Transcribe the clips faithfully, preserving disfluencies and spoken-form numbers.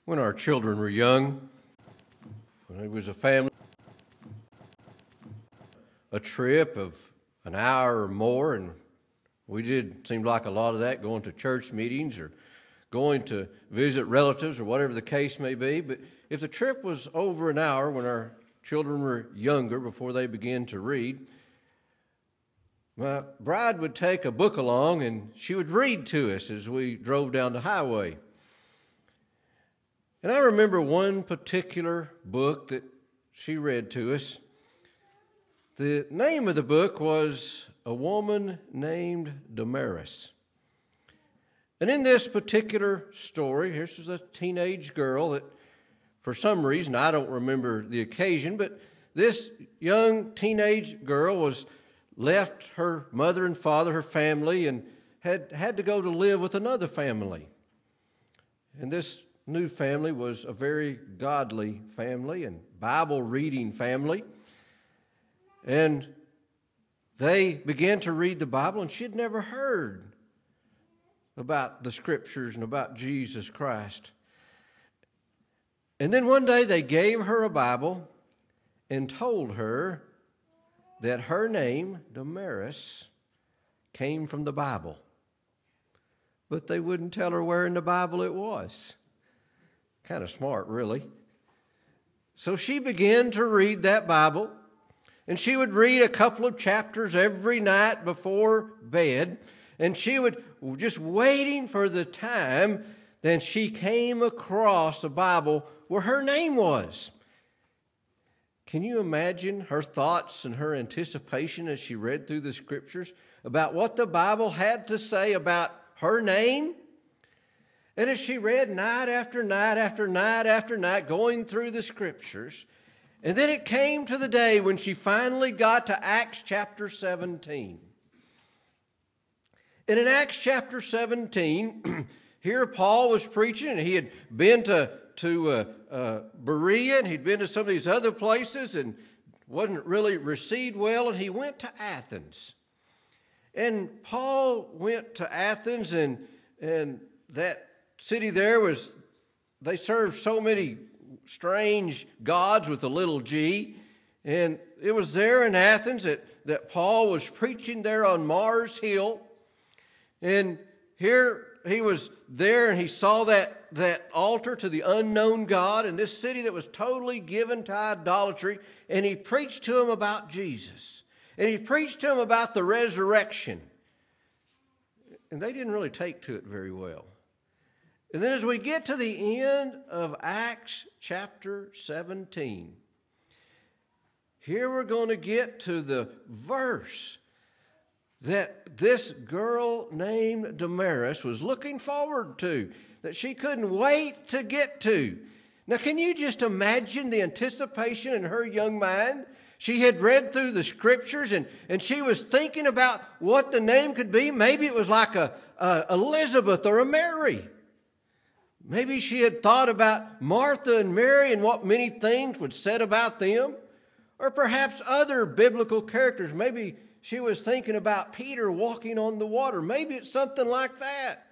When our children were young, when it was a family, a trip of an hour or more, and we did, seemed like a lot of that, going to church meetings or going to visit relatives or whatever the case may be. But if the trip was over an hour when our children were younger, before they began to read, my bride would take a book along and she would read to us as we drove down the highway. And I remember one particular book that she read to us. The name of the book was A Woman Named Damaris. And in this particular story, here's a teenage girl that, for some reason, I don't remember the occasion, but this young teenage girl was left her mother and father, her family, and had had to go to live with another family. And this new family was a very godly family and Bible-reading family. And they began to read the Bible, and she'd never heard about the Scriptures and about Jesus Christ. And then one day they gave her a Bible and told her that her name, Damaris, came from the Bible. But they wouldn't tell her where in the Bible it was. Kind of smart, really. So she began to read that Bible, and she would read a couple of chapters every night before bed, and she would, just waiting for the time, then she came across a Bible where her name was. Can you imagine her thoughts and her anticipation as she read through the Scriptures about what the Bible had to say about her name? And as she read night after night after night after night, going through the Scriptures, and then it came to the day when she finally got to Acts chapter seventeen. And in Acts chapter seventeen, here Paul was preaching, and he had been to, to uh, uh, Berea, and he'd been to some of these other places, and wasn't really received well, and he went to Athens. And Paul went to Athens, and, and that city there was, they served so many strange gods with a little g. And it was there in Athens that, that Paul was preaching there on Mars Hill. And here he was there, and he saw that, that altar to the unknown God in this city that was totally given to idolatry. And he preached to them about Jesus. And he preached to them about the resurrection. And they didn't really take to it very well. And then as we get to the end of Acts chapter seventeen, here we're going to get to the verse that this girl named Damaris was looking forward to, that she couldn't wait to get to. Now, can you just imagine the anticipation in her young mind? She had read through the Scriptures, and, and she was thinking about what the name could be. Maybe it was like a, a Elizabeth or a Mary. Maybe she had thought about Martha and Mary and what many things would said about them. Or perhaps other biblical characters. Maybe she was thinking about Peter walking on the water. Maybe it's something like that.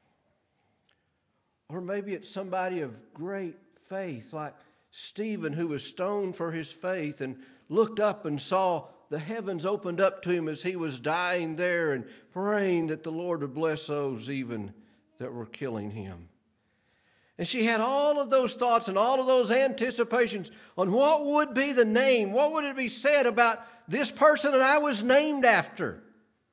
Or maybe it's somebody of great faith, like Stephen, who was stoned for his faith and looked up and saw the heavens opened up to him as he was dying there and praying that the Lord would bless those even that were killing him. And she had all of those thoughts and all of those anticipations on what would be the name, what would it be said about this person that I was named after.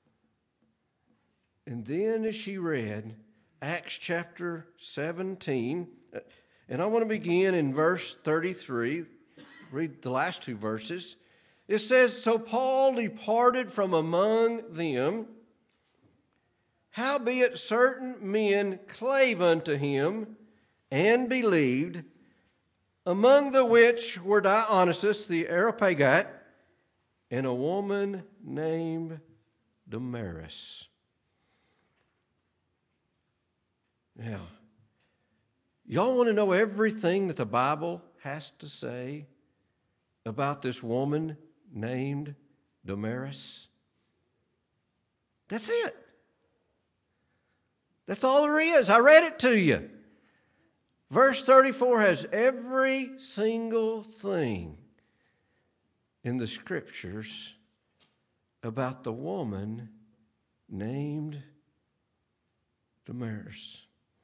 And then as she read Acts chapter seventeen, and I want to begin in verse thirty-three, read the last two verses. It says, "So Paul departed from among them, howbeit certain men clave unto him, and believed, among the which were Dionysius the Areopagite, and a woman named Damaris." Now, y'all want to know everything that the Bible has to say about this woman named Damaris? That's it. That's all there is. I read it to you. Verse thirty-four has every single thing in the Scriptures about the woman named Damaris.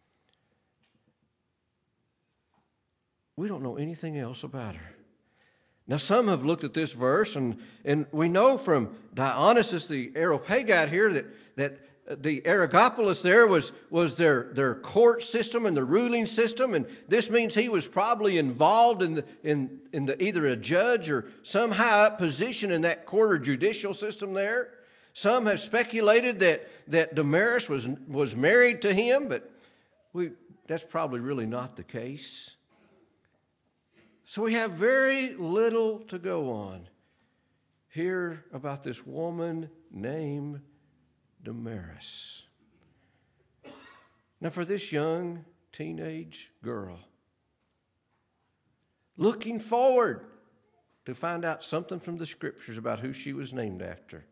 We don't know anything else about her. Now, some have looked at this verse, and, and we know from Dionysius the Areopagite here that, that the Areopagus there was, was their, their court system and the ruling system, and this means he was probably involved in, the, in, in the, either a judge or some high up position in that court or judicial system there. Some have speculated that, that Damaris was, was married to him, but we, that's probably really not the case. So we have very little to go on here about this woman named Damaris. Now, for this young teenage girl, looking forward to find out something from the Scriptures about who she was named after,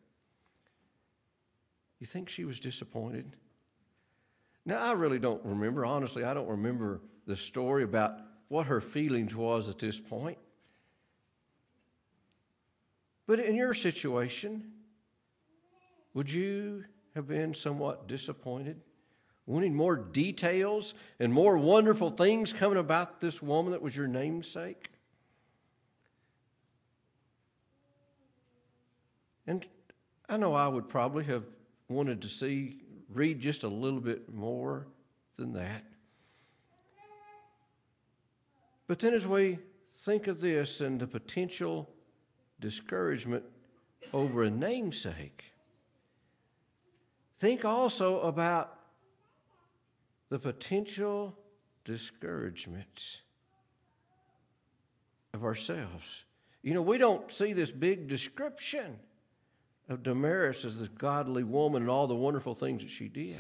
you think she was disappointed? Now, I really don't remember. Honestly, I don't remember the story about what her feelings was at this point. But in your situation, would you have been somewhat disappointed, wanting more details and more wonderful things coming about this woman that was your namesake? And I know I would probably have wanted to see, read just a little bit more than that. But then as we think of this and the potential discouragement over a namesake, think also about the potential discouragement of ourselves. You know, we don't see this big description of Damaris as this godly woman and all the wonderful things that she did.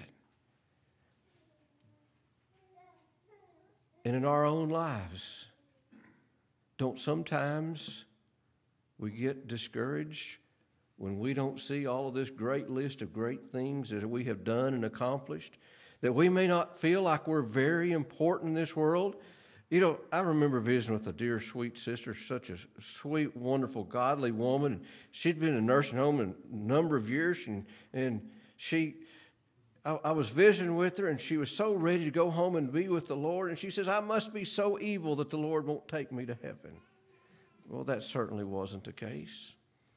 And in our own lives, don't sometimes we get discouraged when we don't see all of this great list of great things that we have done and accomplished, that we may not feel like we're very important in this world? You know, I remember visiting with a dear, sweet sister, such a sweet, wonderful, godly woman. She'd been in a nursing home a number of years, and, and she... I, I was visiting with her, and she was so ready to go home and be with the Lord, and she says, I must be so evil that the Lord won't take me to heaven. Well, that certainly wasn't the case.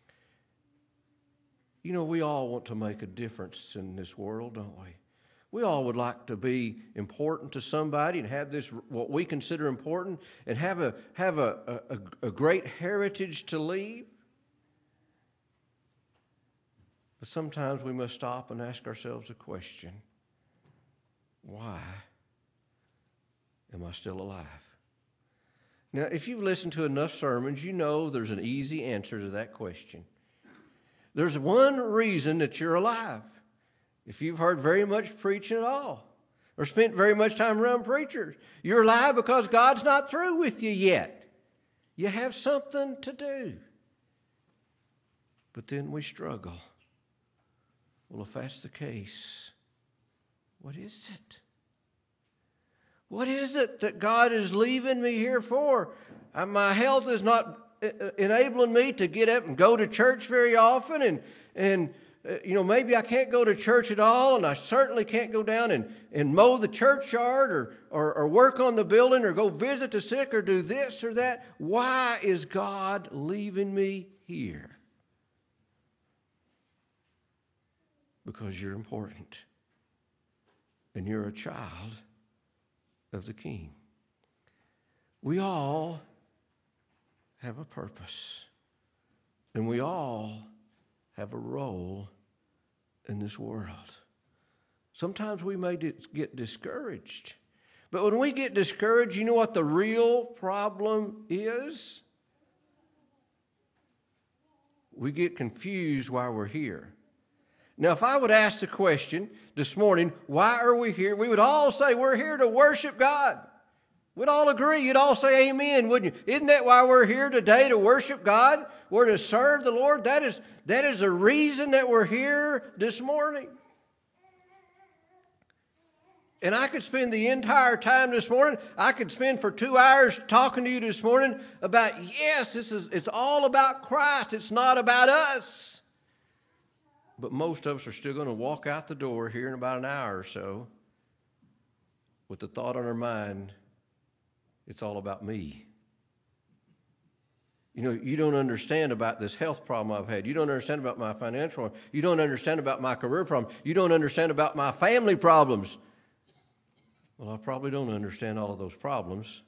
You know, we all want to make a difference in this world, don't we? We all would like to be important to somebody and have this, what we consider important, and have a, have a, a, a great heritage to leave. But sometimes we must stop and ask ourselves a question. Why am I still alive? Now, if you've listened to enough sermons, you know there's an easy answer to that question. There's one reason that you're alive. If you've heard very much preaching at all, or spent very much time around preachers, you're alive because God's not through with you yet. You have something to do. But then we struggle. Well, if that's the case, what is it? What is it that God is leaving me here for? Uh, my health is not uh, enabling me to get up and go to church very often, and, and uh, you know, maybe I can't go to church at all, and I certainly can't go down and, and mow the churchyard or, or, or work on the building or go visit the sick or do this or that. Why is God leaving me here? Because you're important, and you're a child of the King. We all have a purpose, and we all have a role in this world. Sometimes we may get discouraged, but when we get discouraged, you know what the real problem is? We get confused why we're here. Now, if I would ask the question this morning, why are we here? We would all say we're here to worship God. We'd all agree. You'd all say amen, wouldn't you? Isn't that why we're here today, to worship God? We're to serve the Lord. That is, that is the reason that we're here this morning. And I could spend the entire time this morning, I could spend for two hours talking to you this morning about, yes, this is it's all about Christ. It's not about us. But most of us are still going to walk out the door here in about an hour or so with the thought on our mind, it's all about me. You know, you don't understand about this health problem I've had. You don't understand about my financial problem. You don't understand about my career problem. You don't understand about my family problems. Well, I probably don't understand all of those problems.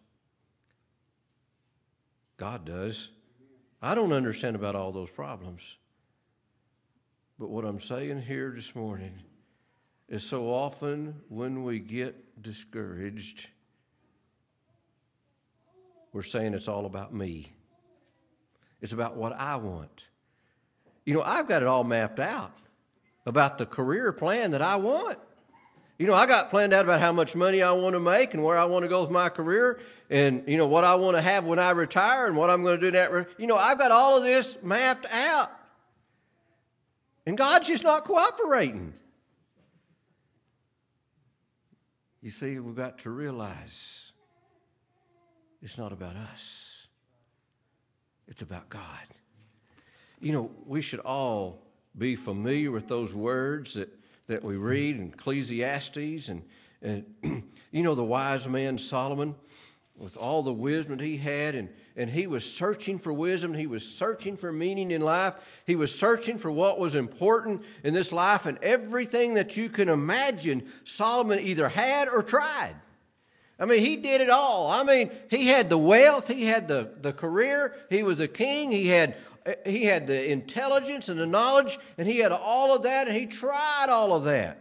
God does. I don't understand about all those problems. But what I'm saying here this morning is so often when we get discouraged, we're saying it's all about me. It's about what I want. You know, I've got it all mapped out about the career plan that I want. You know, I got planned out about how much money I want to make and where I want to go with my career and, you know, what I want to have when I retire and what I'm going to do that. You know, I've got all of this mapped out. And God's just not cooperating. You see, we've got to realize it's not about us. It's about God. You know, we should all be familiar with those words that, that we read in Ecclesiastes. And, and you know, the wise man Solomon, with all the wisdom that he had, and, and he was searching for wisdom. He was searching for meaning in life. He was searching for what was important in this life. And everything that you can imagine, Solomon either had or tried. I mean, he did it all. I mean, he had the wealth, he had the, the career, he was a king, he had he had the intelligence and the knowledge, and he had all of that, and he tried all of that.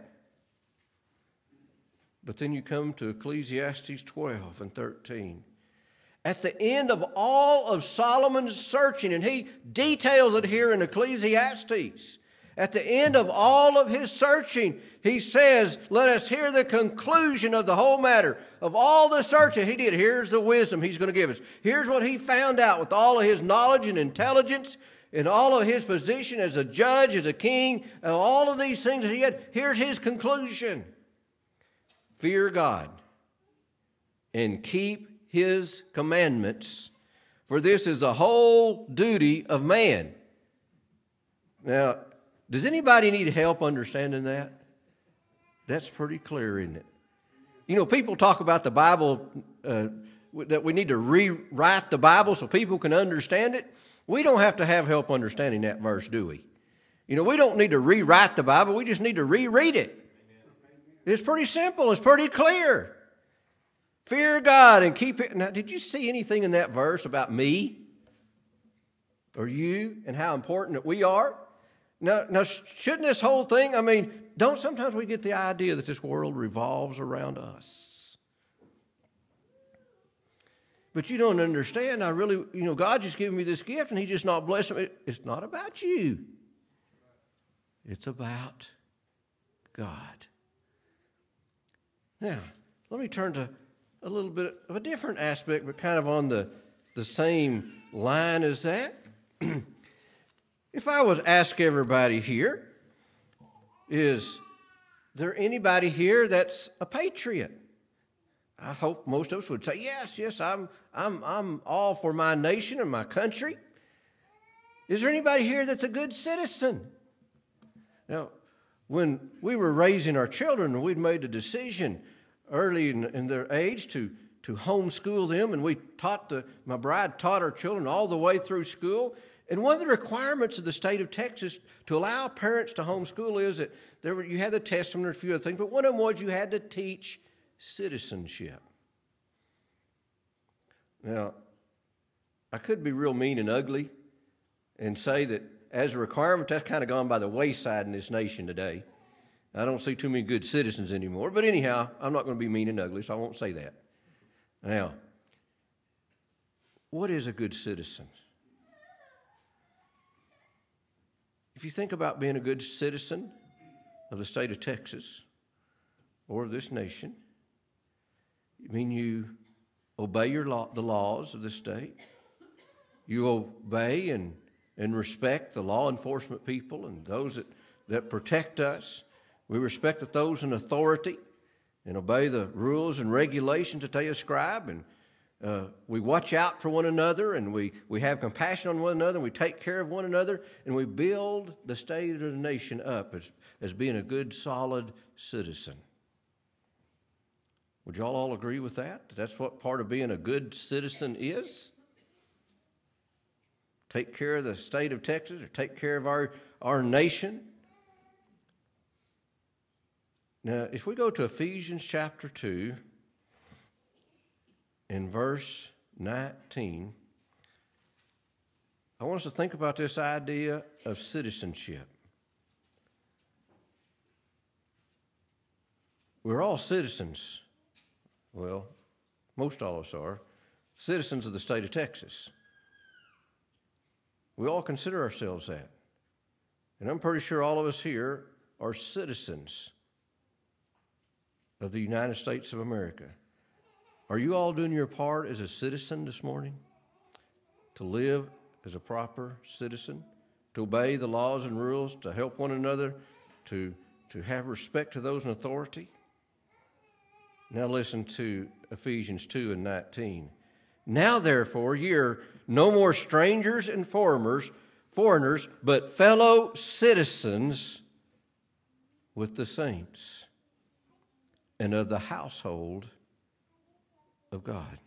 But then you come to Ecclesiastes twelve and thirteen. At the end of all of Solomon's searching, and he details it here in Ecclesiastes, at the end of all of his searching, he says, let us hear the conclusion of the whole matter. Of all the searching he did, here's the wisdom he's going to give us. Here's what he found out with all of his knowledge and intelligence and all of his position as a judge, as a king, and all of these things that he had. Here's his conclusion. Fear God and keep his commandments, for this is the whole duty of man. Now, does anybody need help understanding that? That's pretty clear, isn't it? You know, people talk about the Bible, uh, that we need to rewrite the Bible so people can understand it. We don't have to have help understanding that verse, do we? You know, we don't need to rewrite the Bible. We just need to reread it. It's pretty simple. It's pretty clear. Fear God and keep it. Now, did you see anything in that verse about me or you and how important that we are? Now, now, shouldn't this whole thing, I mean, don't sometimes we get the idea that this world revolves around us? But you don't understand. I really, you know, God just gave me this gift and He's just not blessing me. It's not about you. It's about God. Now, let me turn to a little bit of a different aspect, but kind of on the, the same line as that. If I was to ask everybody here, is there anybody here that's a patriot? I hope most of us would say, yes, yes, I'm, I'm, I'm all for my nation and my country. Is there anybody here that's a good citizen? Now, when we were raising our children, we'd made a decision early in, in their age to, to homeschool them, and we taught the, my bride taught our children all the way through school. And one of the requirements of the state of Texas to allow parents to homeschool is that there were, you had the Testament and a few other things, but one of them was you had to teach citizenship. Now, I could be real mean and ugly and say that as a requirement, that's kind of gone by the wayside in this nation today. I don't see too many good citizens anymore, but anyhow, I'm not going to be mean and ugly, so I won't say that. Now, what is a good citizen? If you think about being a good citizen of the state of Texas or of this nation, I mean you obey your law, the laws of the state. You obey and, and respect the law enforcement people and those that, that protect us. We respect those in authority. and obey the rules and regulations that they ascribe, and uh, we watch out for one another, and we, we have compassion on one another, and we take care of one another, and we build the state of the nation up as, as being a good, solid citizen. Would y'all all agree with that? That's what part of being a good citizen is? Take care of the state of Texas, or take care of our, our nation. Now, if we go to Ephesians chapter two, in verse nineteen, I want us to think about this idea of citizenship. We're all citizens. Well, most all of us are citizens of the state of Texas. We all consider ourselves that. And I'm pretty sure all of us here are citizens of the United States of America. Are you all doing your part as a citizen this morning? To live as a proper citizen? To obey the laws and rules? To help one another? To, to have respect to those in authority? Now listen to Ephesians two and nineteen. Now therefore ye are no more strangers and foreigners, foreigners, but fellow citizens with the saints and of the household of God.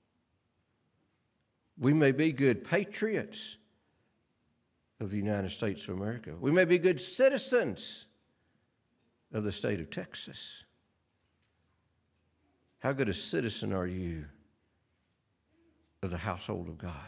We may be good patriots of the United States of America. We may be good citizens of the state of Texas. How good a citizen are you of the household of God?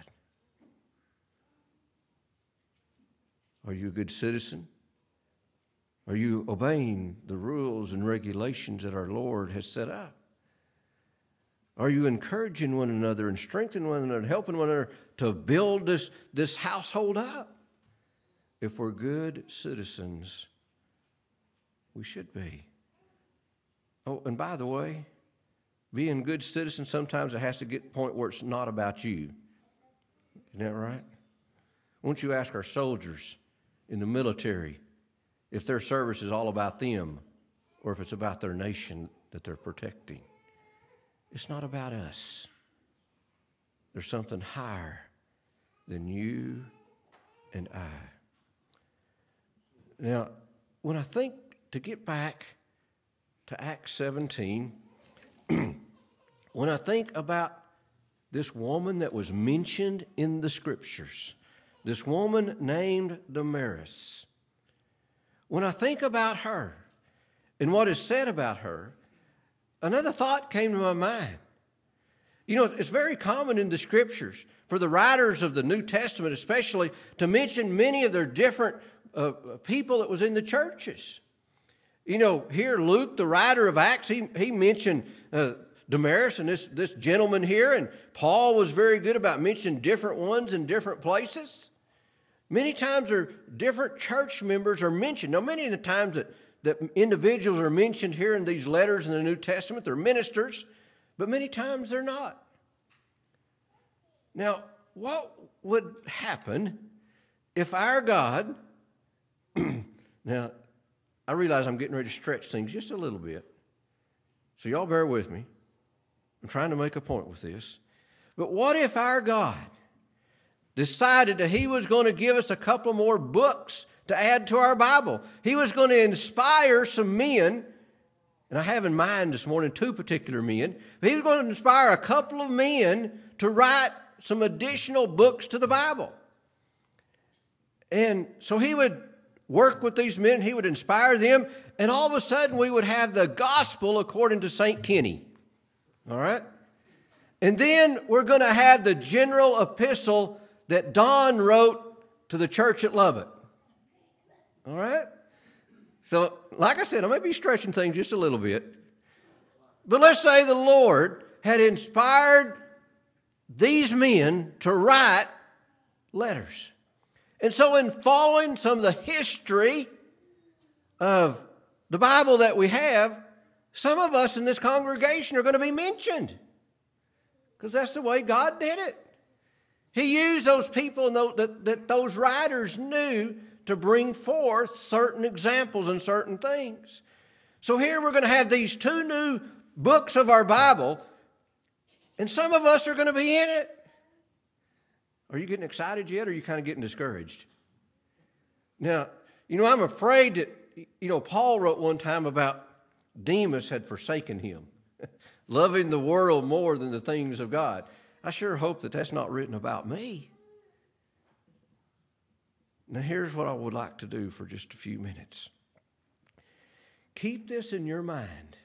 Are you a good citizen? Are you obeying the rules and regulations that our Lord has set up? Are you encouraging one another and strengthening one another and helping one another to build this, this household up? If we're good citizens, we should be. Oh, and by the way, being good citizens, sometimes it has to get to the point where it's not about you. Isn't that right? Won't you ask our soldiers in the military if their service is all about them or if it's about their nation that they're protecting? It's not about us. There's something higher than you and I. Now, when I think, to get back to Acts seventeen, when I think about this woman that was mentioned in the Scriptures, this woman named Damaris, when I think about her and what is said about her, another thought came to my mind. You know, it's very common in the Scriptures for the writers of the New Testament especially to mention many of their different uh, people that was in the churches. You know, here Luke, the writer of Acts, he, he mentioned uh, Damaris and this, this gentleman here, and Paul was very good about mentioning different ones in different places. Many times are different church members are mentioned. Now, many of the times that, that individuals are mentioned here in these letters in the New Testament, they're ministers, but many times they're not. Now, what would happen if our God, now, I realize I'm getting ready to stretch things just a little bit, so y'all bear with me. I'm trying to make a point with this. But what if our God decided that He was going to give us a couple more books to add to our Bible? He was going to inspire some men, and I have in mind this morning two particular men. He was going to inspire a couple of men to write some additional books to the Bible. And so He would work with these men, He would inspire them, and all of a sudden we would have the gospel according to Saint Kenny. All right? And then we're going to have the general epistle that Don wrote to the church at Lubbock. All right? So, like I said, I may be stretching things just a little bit. But let's say the Lord had inspired these men to write letters. And so in following some of the history of the Bible that we have, some of us in this congregation are going to be mentioned. Because that's the way God did it. He used those people that, that those writers knew to bring forth certain examples and certain things. So here we're going to have these two new books of our Bible, and some of us are going to be in it. Are you getting excited yet, or are you kind of getting discouraged? Now, you know, I'm afraid that, you know, Paul wrote one time about Demas had forsaken him, loving the world more than the things of God. I sure hope that that's not written about me. Now, here's what I would like to do for just a few minutes. Keep this in your mind.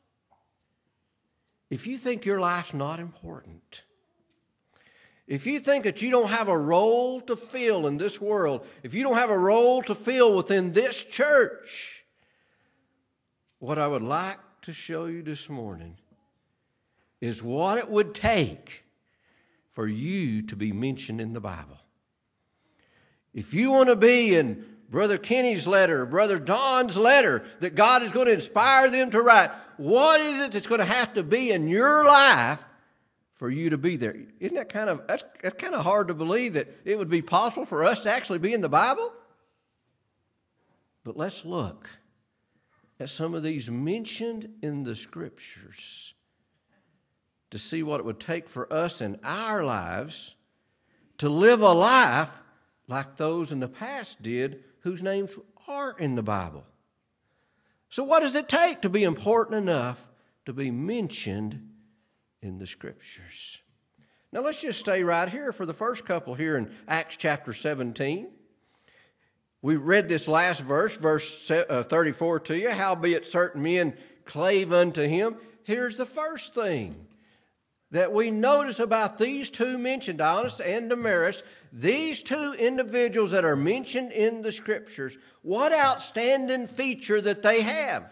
If you think your life's not important, if you think that you don't have a role to fill in this world, if you don't have a role to fill within this church, what I would like to show you this morning is what it would take for you to be mentioned in the Bible. If you want to be in Brother Kenny's letter, Brother Don's letter, that God is going to inspire them to write, what is it that's going to have to be in your life for you to be there? Isn't that kind of, that's, that's kind of hard to believe that it would be possible for us to actually be in the Bible? But let's look at some of these mentioned in the Scriptures to see what it would take for us in our lives to live a life like those in the past did whose names are in the Bible. So what does it take to be important enough to be mentioned in the Scriptures? Now let's just stay right here for the first couple here in Acts chapter seventeen. We read this last verse, verse thirty-four to you. Howbeit certain men clave unto him. Here's the first thing that we notice about these two mentioned, Dionys and Damaris, these two individuals that are mentioned in the Scriptures, what outstanding feature that they have?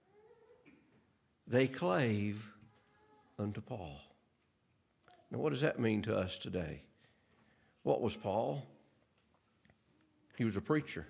They clave unto Paul. Now, what does that mean to us today? What was Paul? He was a preacher.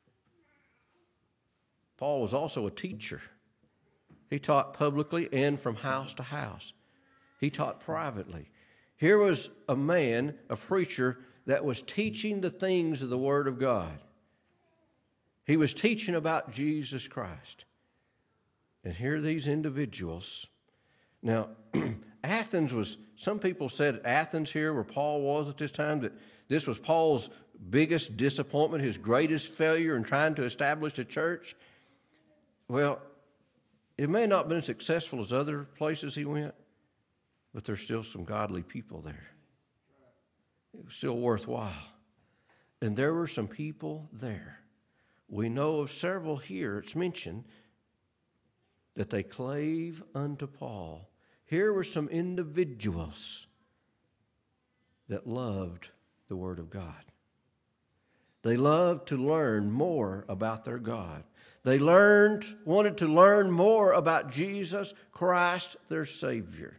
Paul was also a teacher. He taught publicly and from house to house. He taught privately. Here was a man, a preacher, that was teaching the things of the Word of God. He was teaching about Jesus Christ. And here are these individuals. Now, Athens was, some people said Athens here where Paul was at this time, that this was Paul's biggest disappointment, his greatest failure in trying to establish a church. Well, it may not have been as successful as other places he went, but there's still some godly people there. It was still worthwhile. And there were some people there. We know of several here, it's mentioned, that they clave unto Paul. Here were some individuals that loved the Word of God. They loved to learn more about their God. They learned, wanted to learn more about Jesus Christ, their Savior.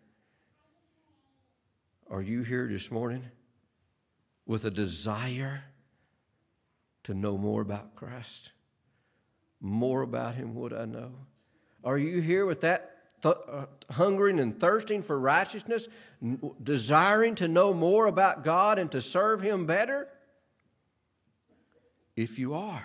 Are you here this morning with a desire to know more about Christ? More about Him would I know? Are you here with that th- uh, hungering and thirsting for righteousness, n- desiring to know more about God and to serve Him better? If you are,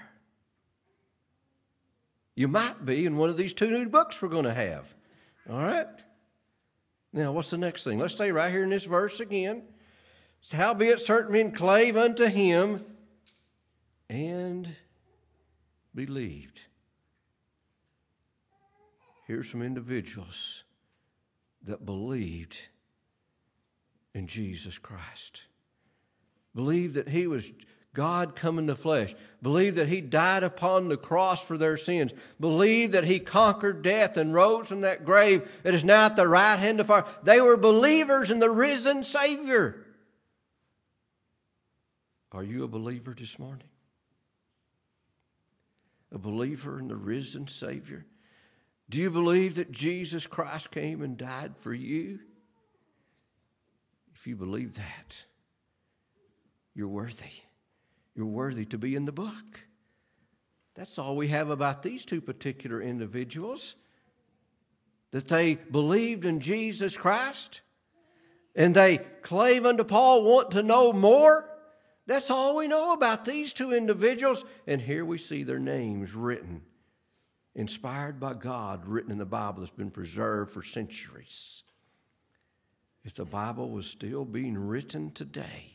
you might be in one of these two new books we're going to have. All right? Now, what's the next thing? Let's stay right here in this verse again. Howbeit certain men clave unto him and believed. Here's some individuals that believed in Jesus Christ. Believed that He was God come in the flesh. Believed that He died upon the cross for their sins. Believed that He conquered death and rose from that grave that is now at the right hand of our. They were believers in the risen Savior. Are you a believer this morning? A believer in the risen Savior? Do you believe that Jesus Christ came and died for you? If you believe that, you're worthy. You're worthy to be in the book. That's all we have about these two particular individuals. That they believed in Jesus Christ and they clave unto Paul, want to know more. That's all we know about these two individuals. And here we see their names written inspired by God, written in the Bible that's been preserved for centuries. If the Bible was still being written today,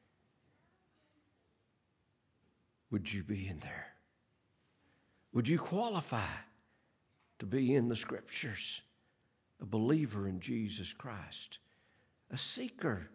would you be in there? Would you qualify to be in the Scriptures? A believer in Jesus Christ, a seeker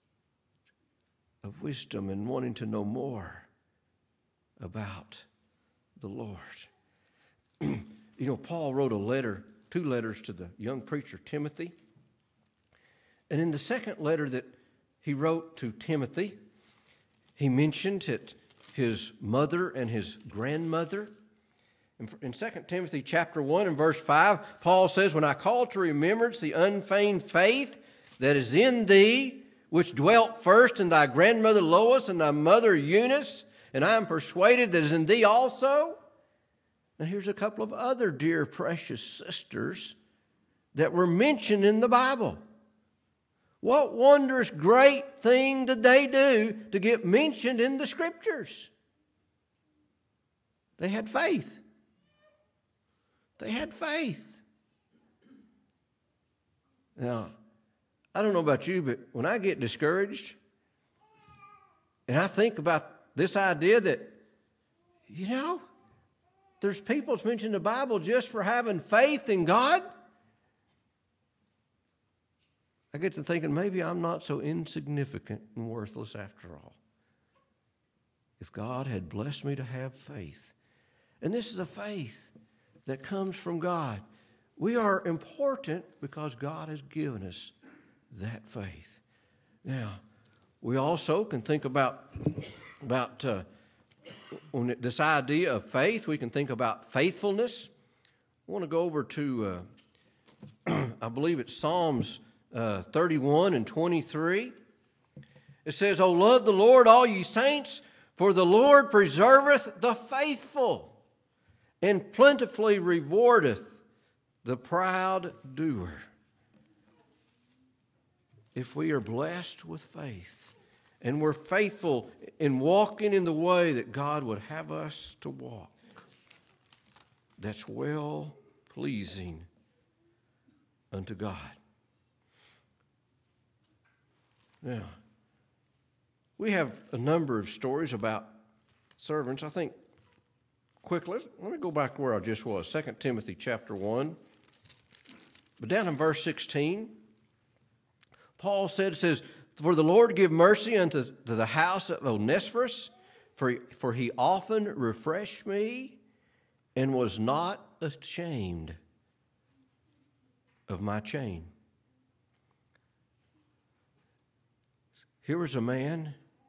of wisdom and wanting to know more about the Lord. You know, Paul wrote a letter, two letters to the young preacher Timothy. And in the second letter that he wrote to Timothy, he mentioned that his mother and his grandmother. In Second Timothy chapter one and verse five, Paul says, "When I call to remembrance the unfeigned faith that is in thee, which dwelt first in thy grandmother Lois and thy mother Eunice, and I am persuaded that is in thee also." Now here's a couple of other dear precious sisters that were mentioned in the Bible. What wondrous great thing did they do to get mentioned in the Scriptures? They had faith. They had faith. Now, I don't know about you, but when I get discouraged and I think about this idea that, you know, there's people that's mentioned in the Bible just for having faith in God, I get to thinking maybe I'm not so insignificant and worthless after all. If God had blessed me to have faith. And this is a faith that comes from God. We are important because God has given us that faith. Now, we also can think about, about uh, when it, this idea of faith. We can think about faithfulness. I want to go over to, uh, I believe it's Psalms uh, thirty-one and twenty-three. It says, "O love the Lord, all ye saints, for the Lord preserveth the faithful, and plentifully rewardeth the proud doer." If we are blessed with faith and we're faithful in walking in the way that God would have us to walk, that's well pleasing unto God. Now, we have a number of stories about servants. I think quickly, let me go back where I just was, Second Timothy chapter one. But down in verse sixteen, Paul said, it says, "For the Lord give mercy unto to the house of Onesiphorus, for, for he often refreshed me and was not ashamed of my chain." Here was a man,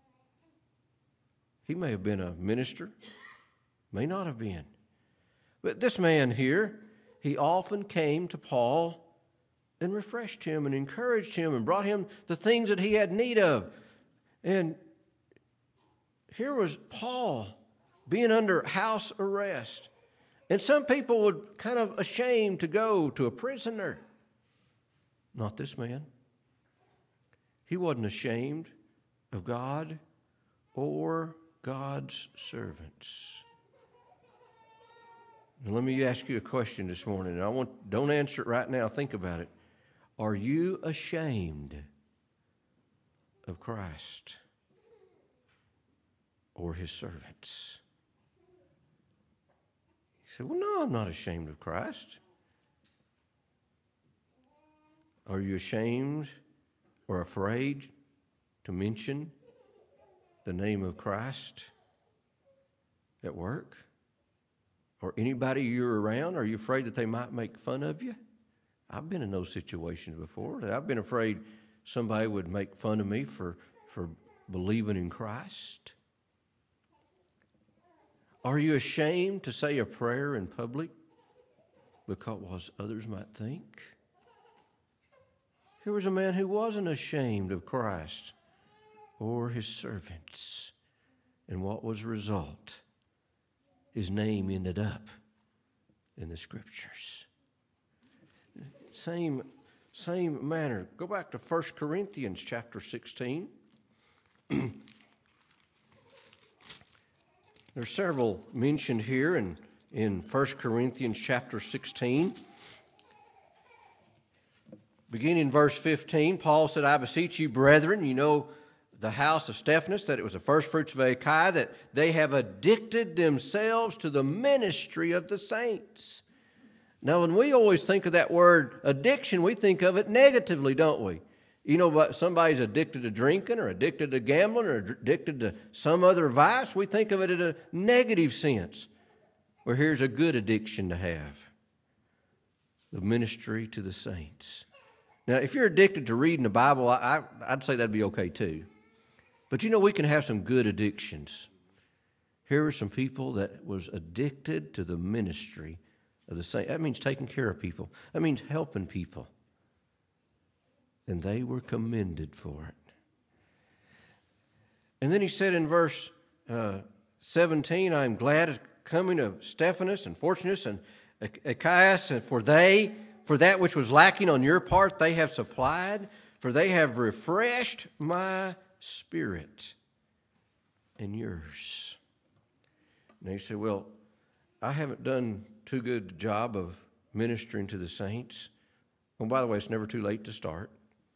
he may have been a minister, may not have been. But this man here, he often came to Paul and refreshed him and encouraged him and brought him the things that he had need of. And here was Paul being under house arrest. And some people would kind of ashamed to go to a prisoner. Not this man. He wasn't ashamed of God or God's servants. Now, let me ask you a question this morning. And I want don't answer it right now. Think about it. Are you ashamed of Christ or his servants? You say, "Well, no, I'm not ashamed of Christ." Are you ashamed or afraid to mention the name of Christ at work? Or anybody you're around? Are you afraid that they might make fun of you? I've been in those situations before. I've been afraid somebody would make fun of me for, for believing in Christ. Are you ashamed to say a prayer in public because others might think? Here was a man who wasn't ashamed of Christ or his servants. And what was the result? His name ended up in the Scriptures. Same, same manner. Go back to First Corinthians chapter sixteen. There's several mentioned here in, in First Corinthians chapter sixteen. Beginning in verse fifteen, Paul said, I beseech you, brethren, you know the house of Stephanas, that it was the first fruits of Achaia, that they have addicted themselves to the ministry of the saints. Now, when we always think of that word addiction, we think of it negatively, don't we? You know, but somebody's addicted to drinking or addicted to gambling or addicted to some other vice, we think of it in a negative sense. Where here's a good addiction to have. The ministry to the saints. Now, if you're addicted to reading the Bible, I, I, I'd say that'd be okay too. But you know, we can have some good addictions. Here are some people that was addicted to the ministry of the saints. That means taking care of people. That means helping people. And they were commended for it. And then he said in verse uh, seventeen, I am glad at the coming of Stephanas and Fortunus and Achaeus, and for they, for that which was lacking on your part, they have supplied, for they have refreshed my spirit and yours. And he said, well, I haven't done too good a job of ministering to the saints. Well, by the way, it's never too late to start.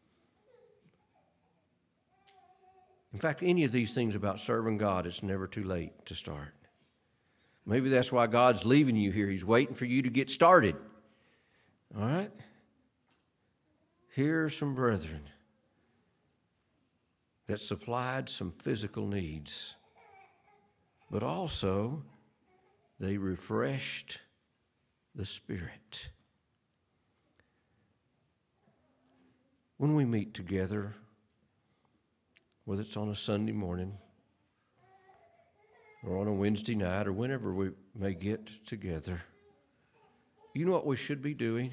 In fact, any of these things about serving God, it's never too late to start. Maybe that's why God's leaving you here. He's waiting for you to get started. All right? Here are some brethren that supplied some physical needs, but also they refreshed the spirit. When we meet together, whether it's on a Sunday morning or on a Wednesday night or whenever we may get together, you know what we should be doing?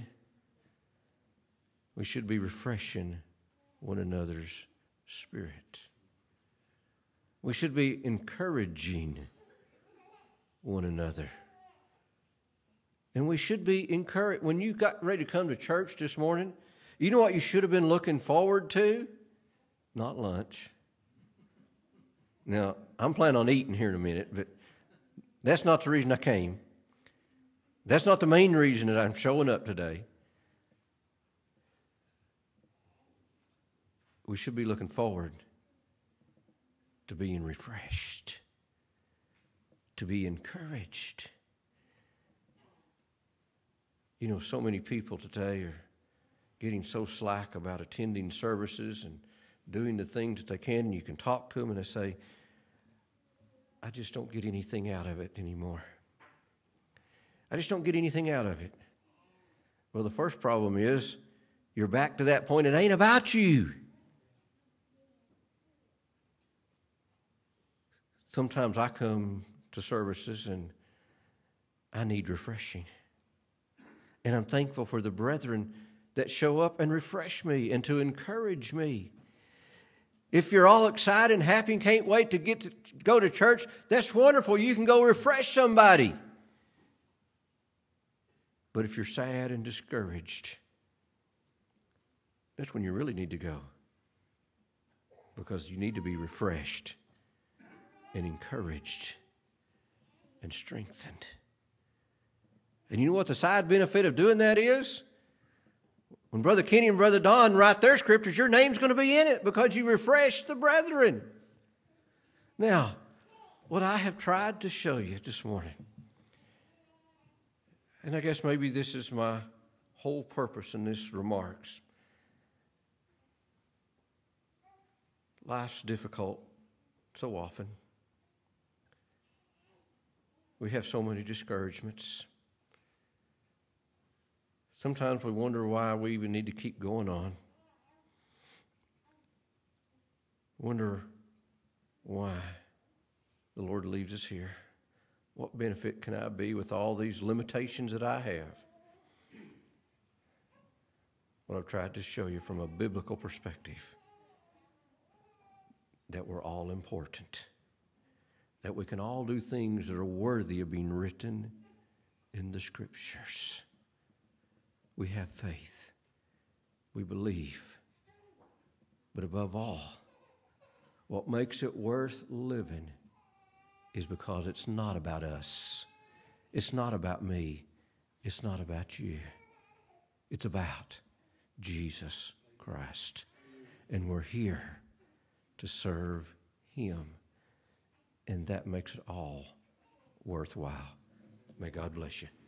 We should be refreshing one another's spirit. We should be encouraging one another. And we should be encouraged. When you got ready to come to church this morning, you know what you should have been looking forward to? Not lunch. Now, I'm planning on eating here in a minute, but that's not the reason I came. That's not the main reason that I'm showing up today. We should be looking forward to being refreshed, to be encouraged. You know, so many people today are getting so slack about attending services and doing the things that they can, and you can talk to them and they say, I just don't get anything out of it anymore. I just don't get anything out of it. Well, the first problem is you're back to that point. It ain't about you. Sometimes I come to services and I need refreshing. And I'm thankful for the brethren that show up and refresh me and to encourage me. If you're all excited and happy and can't wait to get to go to church, that's wonderful. You can go refresh somebody. But if you're sad and discouraged, that's when you really need to go. Because you need to be refreshed and encouraged and strengthened. And you know what the side benefit of doing that is? When Brother Kenny and Brother Don write their scriptures, your name's going to be in it because you refresh the brethren. Now, what I have tried to show you this morning, and I guess maybe this is my whole purpose in this remarks. Life's difficult so often. We have so many discouragements. Sometimes we wonder why we even need to keep going on. Wonder why the Lord leaves us here. What benefit can I be with all these limitations that I have? Well, I've tried to show you from a biblical perspective that we're all important, that we can all do things that are worthy of being written in the Scriptures. We have faith. We believe. But above all, what makes it worth living is because it's not about us. It's not about me. It's not about you. It's about Jesus Christ. And we're here to serve Him. And that makes it all worthwhile. May God bless you.